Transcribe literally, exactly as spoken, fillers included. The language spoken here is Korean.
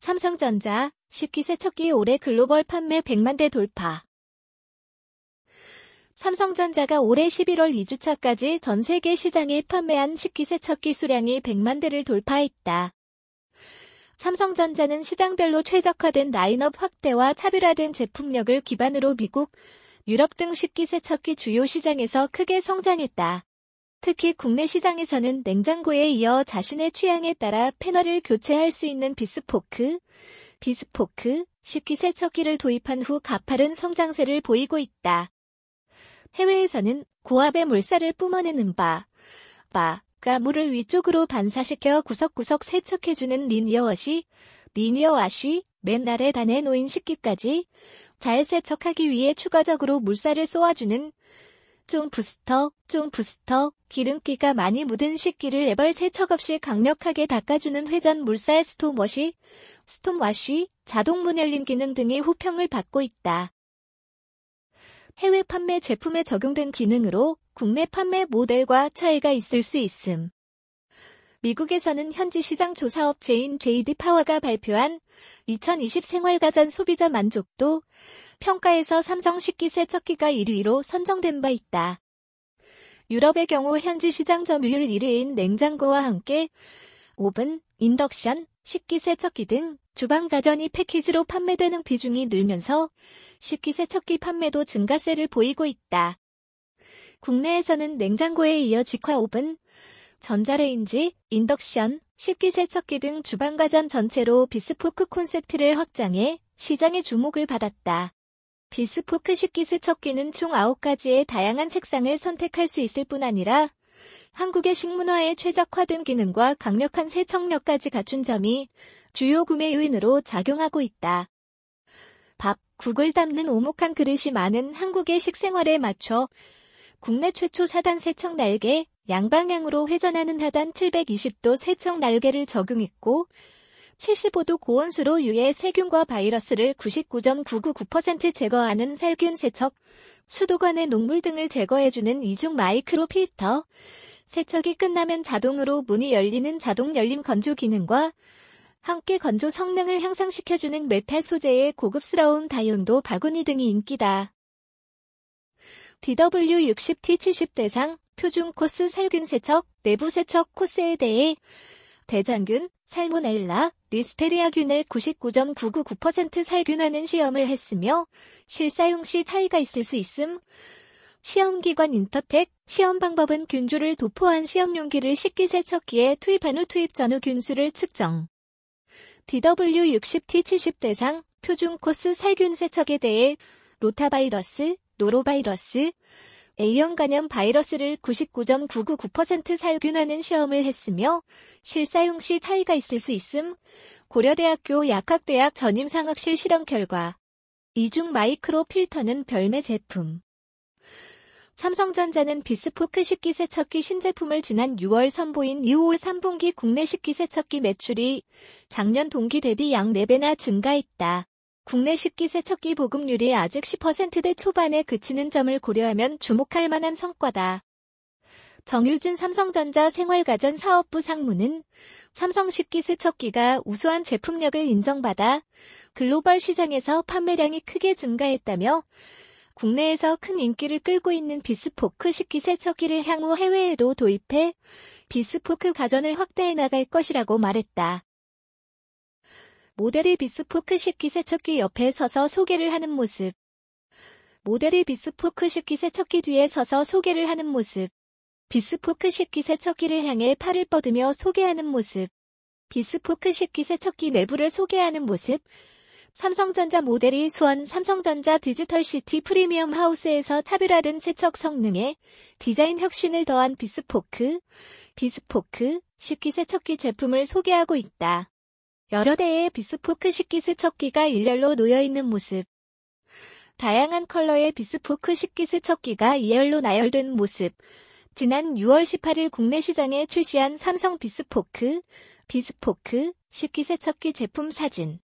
삼성전자 식기세척기 올해 글로벌 판매 백만 대 돌파. 삼성전자가 올해 십일월 이 주차까지 전 세계 시장에 판매한 식기세척기 수량이 백만 대를 돌파했다. 삼성전자는 시장별로 최적화된 라인업 확대와 차별화된 제품력을 기반으로 미국, 유럽 등 식기세척기 주요 시장에서 크게 성장했다. 특히 국내 시장에서는 냉장고에 이어 자신의 취향에 따라 패널을 교체할 수 있는 비스포크, 비스포크 식기세척기를 도입한 후 가파른 성장세를 보이고 있다. 해외에서는 고압의 물살을 뿜어내는 바, 바가 물을 위쪽으로 반사시켜 구석구석 세척해주는 리니어워시, 리니어와쉬, 맨 아래 단에 놓인 식기까지 잘 세척하기 위해 추가적으로 물살을 쏘아주는 쫑 부스터, 쫑 부스터, 기름기가 많이 묻은 식기를 애벌 세척 없이 강력하게 닦아주는 회전 물살 스톰워시, 스톰와쉬, 자동 문 열림 기능 등의 호평을 받고 있다. 해외 판매 제품에 적용된 기능으로 국내 판매 모델과 차이가 있을 수 있음. 미국에서는 현지 시장 조사업체인 제이디 파워가 발표한 이천이십 생활가전 소비자 만족도 평가에서 삼성 식기세척기가 일 위로 선정된 바 있다. 유럽의 경우 현지 시장 점유율 일 위인 냉장고와 함께 오븐, 인덕션, 식기세척기 등 주방가전이 패키지로 판매되는 비중이 늘면서 식기세척기 판매도 증가세를 보이고 있다. 국내에서는 냉장고에 이어 직화 오븐, 전자레인지, 인덕션, 식기세척기 등 주방가전 전체로 비스포크 콘셉트를 확장해 시장의 주목을 받았다. 비스포크 식기세척기는 총 아홉 가지의 다양한 색상을 선택할 수 있을 뿐 아니라 한국의 식문화에 최적화된 기능과 강력한 세척력까지 갖춘 점이 주요 구매 요인으로 작용하고 있다. 밥, 국을 담는 오목한 그릇이 많은 한국의 식생활에 맞춰 국내 최초 사 단 세척 날개, 양방향으로 회전하는 하단 칠백이십 도 세척 날개를 적용했고 칠십오 도 고온수로 유해 세균과 바이러스를 구십구 점 구구구 퍼센트 제거하는 살균 세척, 수도관의 녹물 등을 제거해주는 이중 마이크로 필터, 세척이 끝나면 자동으로 문이 열리는 자동 열림 건조 기능과 함께 건조 성능을 향상시켜주는 메탈 소재의 고급스러운 다용도 바구니 등이 인기다. 디더블유 육십 티 칠십 대상 표준 코스 살균 세척, 내부 세척 코스에 대해 대장균, 살모넬라, 리스테리아균을 구십구 점 구구구 퍼센트 살균하는 시험을 했으며 실사용 시 차이가 있을 수 있음. 시험기관 인터텍, 시험 방법은 균주를 도포한 시험 용기를 식기세척기에 투입한 후 투입 전후 균수를 측정. 디더블유 육십 티 칠십 대상 표준 코스 살균 세척에 대해 로타바이러스, 노로바이러스, A형 간염 바이러스를 구십구 점 구구구 퍼센트 살균하는 시험을 했으며 실사용 시 차이가 있을 수 있음. 고려대학교 약학대학 전임상학실 실험 결과 이중 마이크로 필터는 별매 제품. 삼성전자는 비스포크 식기세척기 신제품을 지난 유월 선보인 이후 올 삼 분기 국내 식기세척기 매출이 작년 동기 대비 약 네 배나 증가했다. 국내 식기세척기 보급률이 아직 십 퍼센트대 초반에 그치는 점을 고려하면 주목할 만한 성과다. 정유진 삼성전자 생활가전 사업부 상무는 삼성 식기세척기가 우수한 제품력을 인정받아 글로벌 시장에서 판매량이 크게 증가했다며 국내에서 큰 인기를 끌고 있는 비스포크 식기세척기를 향후 해외에도 도입해 비스포크 가전을 확대해 나갈 것이라고 말했다. 모델이 비스포크 식기세척기 옆에 서서 소개를 하는 모습. 모델이 비스포크 식기세척기 뒤에 서서 소개를 하는 모습. 비스포크 식기세척기를 향해 팔을 뻗으며 소개하는 모습. 비스포크 식기세척기 내부를 소개하는 모습. 삼성전자 모델이 수원 삼성전자 디지털시티 프리미엄 하우스에서 차별화된 세척 성능에 디자인 혁신을 더한 비스포크, 비스포크 식기세척기 제품을 소개하고 있다. 여러 대의 비스포크 식기세척기가 일렬로 놓여있는 모습. 다양한 컬러의 비스포크 식기세척기가 이열로 나열된 모습. 지난 유월 십팔일 국내 시장에 출시한 삼성 비스포크, 비스포크 식기세척기 제품 사진.